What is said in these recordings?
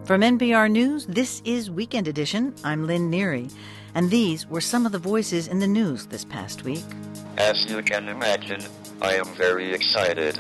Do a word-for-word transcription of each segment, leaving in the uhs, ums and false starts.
From N P R News, this is Weekend Edition. I'm Lynn Neary, and these were some of the voices in the news this past week. As you can imagine, I am very excited.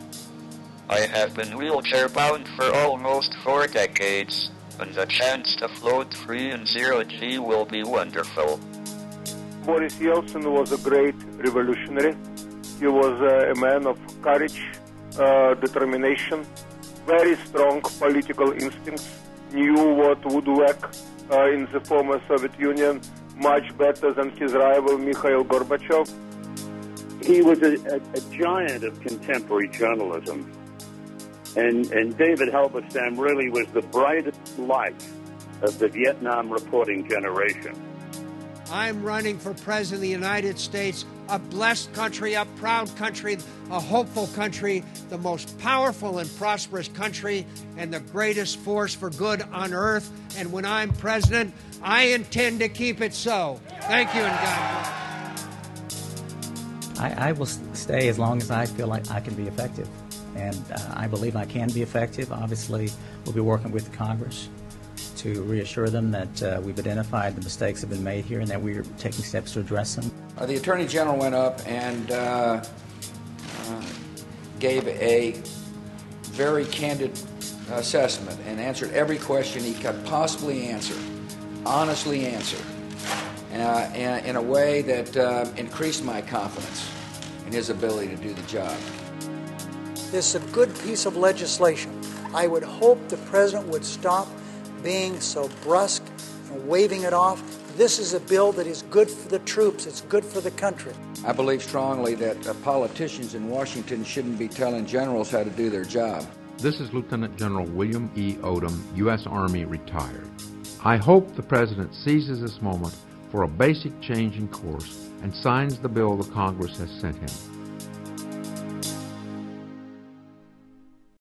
I have been wheelchair-bound for almost four decades, and the chance to float free in zero-G will be wonderful. Boris Yeltsin was a great revolutionary. He was uh, a man of courage, uh, determination, very strong political instincts, knew what would work uh, in the former Soviet Union much better than his rival Mikhail Gorbachev. He was a, a, a giant of contemporary journalism, and, and David Halberstam really was the brightest light of the Vietnam reporting generation. I'm running for President of the United States, a blessed country, a proud country, a hopeful country, the most powerful and prosperous country, and the greatest force for good on earth. And when I'm president, I intend to keep it so. Thank you, and God bless. I, I will stay as long as I feel like I can be effective. And uh, I believe I can be effective. Obviously, we'll be working with Congress to reassure them that uh, we've identified the mistakes that have been made here and that we're taking steps to address them. Uh, the Attorney General went up and uh, uh, gave a very candid assessment and answered every question he could possibly answer, honestly answer, uh, in, in a way that uh, increased my confidence in his ability to do the job. This is a good piece of legislation. I would hope the President would stop being so brusque and waving it off. This is a bill that is good for the troops. It's good for the country. I believe strongly that uh, politicians in Washington shouldn't be telling generals how to do their job. This is Lieutenant General William E. Odom, U S Army retired. I hope the President seizes this moment for a basic change in course and signs the bill the Congress has sent him.